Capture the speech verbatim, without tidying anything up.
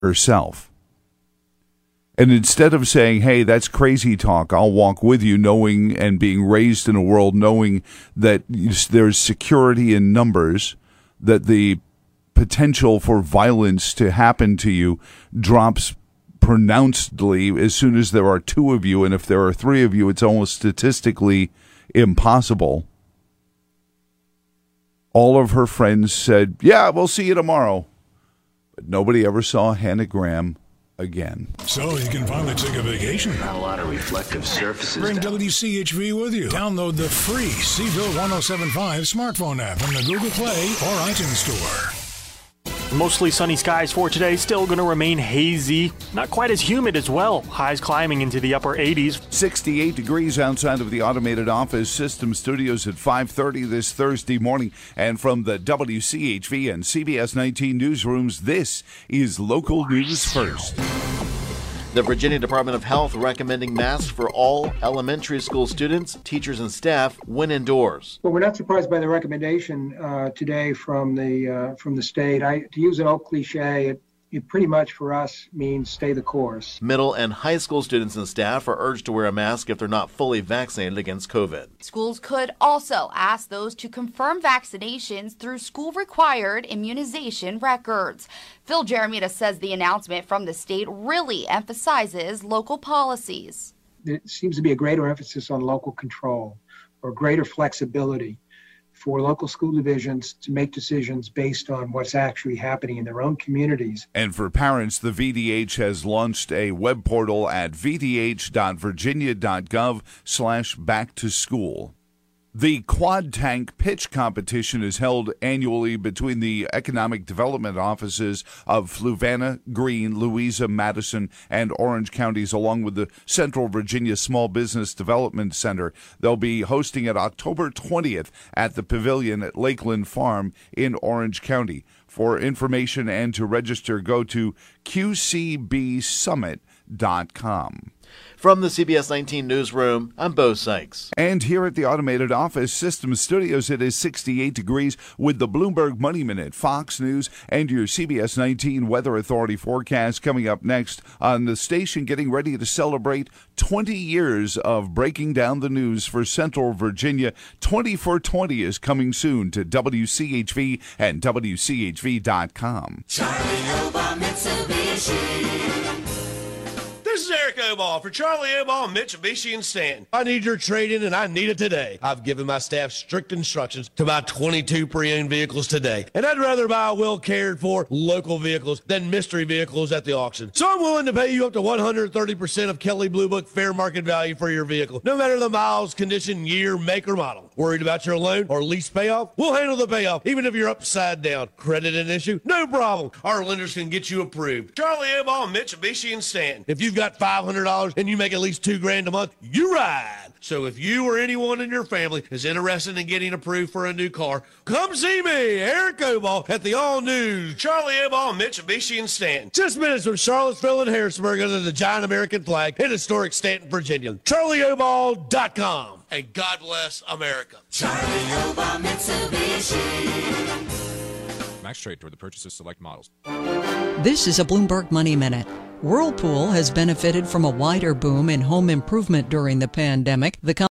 herself. And instead of saying, hey, that's crazy talk, I'll walk with you, knowing and being raised in a world knowing that there's security in numbers, that the potential for violence to happen to you drops pronouncedly as soon as there are two of you. And if there are three of you, it's almost statistically impossible. All of her friends said, yeah, we'll see you tomorrow. But nobody ever saw Hannah Graham again. So you can finally take a vacation. Not a lot of reflective surfaces. Bring W C H V with you. Download the free Seville one oh seven point five smartphone app from the Google Play or iTunes Store. Mostly sunny skies for today, still going to remain hazy. Not quite as humid as well. Highs climbing into the upper eighties. sixty-eight degrees outside of the Automated Office System Studios at five thirty this Thursday morning. And from the W C H V and C B S nineteen newsrooms, this is Local News First. The Virginia Department of Health recommending masks for all elementary school students, teachers, and staff when indoors. Well, we're not surprised by the recommendation uh, today from the uh, from the state. I, to use an old cliche, it, it pretty much for us means stay the course. Middle and high school students and staff are urged to wear a mask if they're not fully vaccinated against COVID. Schools could also ask those to confirm vaccinations through school-required immunization records. Phil Jeremita says the announcement from the state really emphasizes local policies. There seems to be a greater emphasis on local control or greater flexibility for local school divisions to make decisions based on what's actually happening in their own communities. And for parents, the V D H has launched a web portal at v d h dot virginia dot gov slash back to school. The Quad Tank Pitch Competition is held annually between the Economic Development Offices of Fluvanna, Greene, Louisa, Madison, and Orange counties, along with the Central Virginia Small Business Development Center. They'll be hosting it October twentieth at the Pavilion at Lakeland Farm in Orange County. For information and to register, go to q c b summit dot com. From the C B S nineteen newsroom, I'm Bo Sykes. And here at the Automated Office System Studios, it is sixty-eight degrees with the Bloomberg Money Minute, Fox News, and your C B S nineteen Weather Authority forecast coming up next on the station, getting ready to celebrate twenty years of breaking down the news for Central Virginia. twenty-four twenty is coming soon to W C H V and W C H V dot com. Charlie Obama Mitsubishi. This is Eric Oball for Charlie Oball, Mitsubishi, and Stanton. I need your trade-in, and I need it today. I've given my staff strict instructions to buy twenty-two pre-owned vehicles today. And I'd rather buy well-cared-for local vehicles than mystery vehicles at the auction. So I'm willing to pay you up to one hundred thirty percent of Kelley Blue Book fair market value for your vehicle, no matter the miles, condition, year, make, or model. Worried about your loan or lease payoff? We'll handle the payoff, even if you're upside down. Credit an issue? No problem. Our lenders can get you approved. Charlie Oball, Mitsubishi, and Stanton. If you've got five hundred dollars and you make at least two grand a month, you ride. So if you or anyone in your family is interested in getting approved for a new car, come see me, Eric Oball, at the all-new Charlie Oball, Mitsubishi, and Stanton. Just minutes from Charlottesville and Harrisonburg under the giant American flag in historic Stanton, Virginia. charlie oball dot com. And God bless America. Charlie Oball Mitsubishi. Max trade toward the purchase of select models. This is a Bloomberg Money Minute. Whirlpool has benefited from a wider boom in home improvement during the pandemic. The